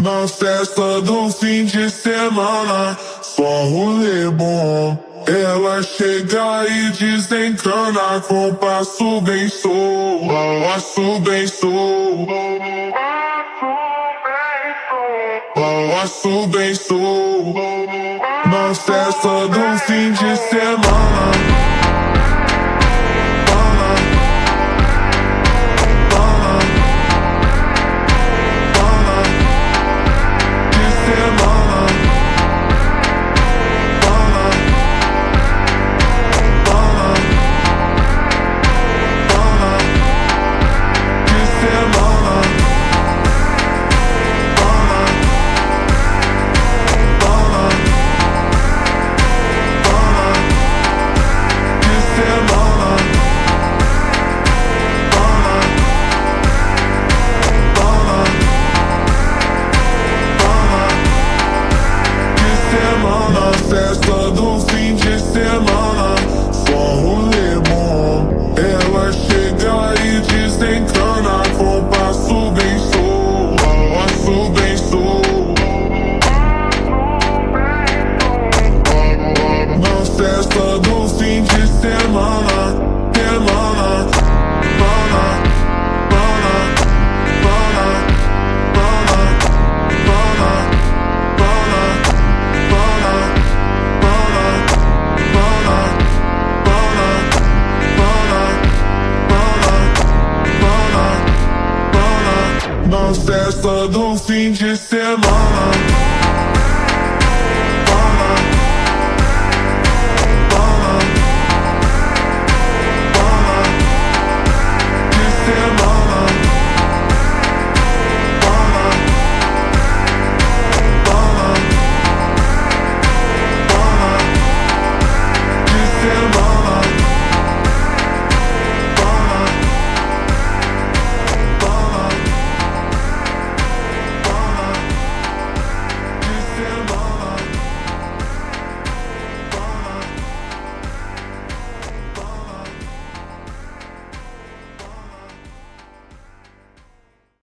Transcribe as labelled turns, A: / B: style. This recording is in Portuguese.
A: Na festa do fim de semana, só rolê bom. Ela chega e desencana com passo bem solto, passo bem solto, passo bem solto. Na festa do fim de semana. Festa do fim de semana, só rolê bom. Ela chega e desencana com passo bem solto, passo bem solto. Na festa do fim de semana, semana, na festa do fim de semana.